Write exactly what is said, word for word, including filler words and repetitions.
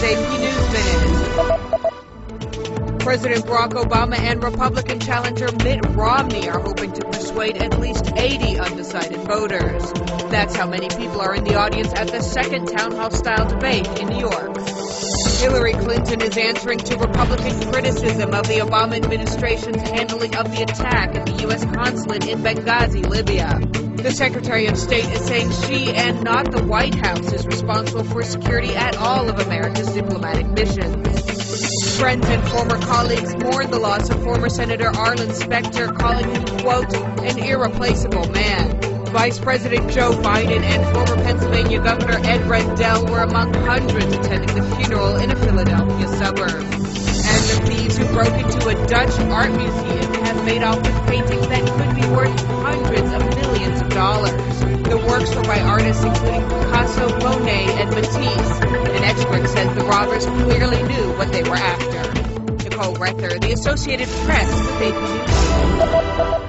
A P News Minute. President Barack Obama and Republican challenger Mitt Romney are hoping to persuade at least eighty undecided voters. That's how many people are in the audience at the second town hall-style debate in New York. Hillary Clinton is answering to Republican criticism of the Obama administration's handling of the attack at the U S consulate in Benghazi, Libya. The Secretary of State is saying she and not the White House is responsible for security at all of America's diplomatic missions. Friends and former colleagues mourn the loss of former Senator Arlen Specter, calling him, quote, an irreplaceable man. Vice President Joe Biden and former Pennsylvania Governor Ed Rendell were among hundreds attending the funeral in a Philadelphia suburb. And the thieves who broke into a Dutch art museum have made off with paintings that could be worth hundreds of millions of dollars. The works were by artists including Picasso, Monet, and Matisse. An expert says the robbers clearly knew what they were after. Nicole Rether, The Associated Press, with A P News.